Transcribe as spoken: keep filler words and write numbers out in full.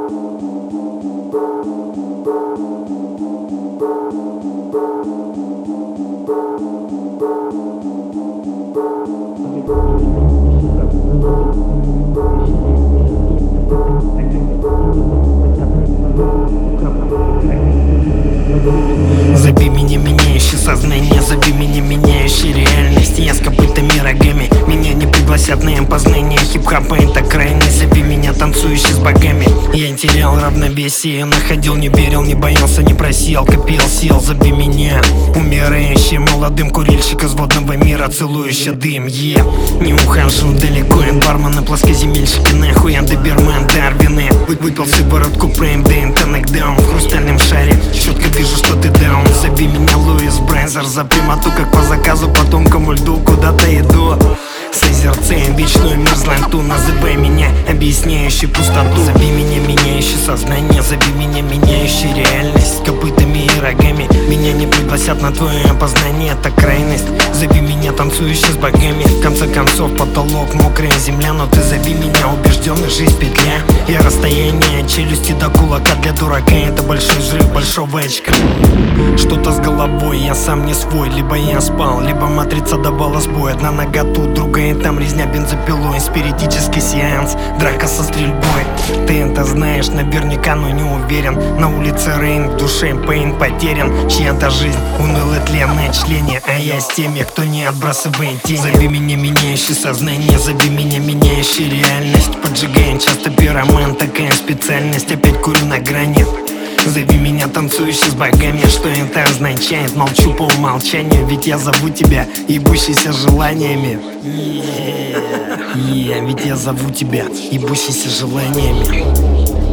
Заби меня, меняющий сознание, заби меня, меняющий реальность. Я с копытами рогами, меня не пригласят на познание. Хип-хопа это крайность, заби меня, танцующий с богами. Я терял равновесие, находил, не верил, не боялся, не просил, копил сил. Заби меня, умирающий молодым курильщик из водного мира, целующий дым. Я не ухожу далеко от бармена, плоскоземельщики, нахуй я доберман Дарвины. Выпил сыворотку прейм-дейн, ты нокдаун в хрустальном шаре. Четко вижу, что ты даун. Заби меня, Луис Брайзер, за прямоту, как по заказу, по тонкому льду куда-то иду. Созерцаем вечную мерзлоту, называй меня объясняющий пустоту. Заби меня, меняющий сознание, заби меня, меняющий реальность. Копытами и рогами меня не пригласят на твое опознание, это крайность. Заби меня, танцующий с богами. В конце концов потолок, мокрая земля, но ты заби меня, убежденный, жизнь петля. И расстояние от челюсти до кулака для дурака это большой взрыв большого очка. Что-то с головой, я сам не свой. Либо я спал, либо матрица давала сбой. Одна нога тут, другая там, резня бензопилой. Спиритический сеанс, драка со стрельбой. Ты это знаешь наверняка, но не уверен. На улице рейн, в душе пейн потерян. Чья-то жизнь, унылое тленное члене. А я с теми, кто не отбрасывает тени. Заби меня, меняющий сознание, заби меня, меняющий реальность. Поджигаем часто пироман, такая специальность. Опять курю на грани. Зови меня, танцующий с богами. Что это означает? Молчу по умолчанию, ведь я зову тебя, ебущийся желаниями. Yeah, yeah, ведь я зову тебя, ебущийся желаниями.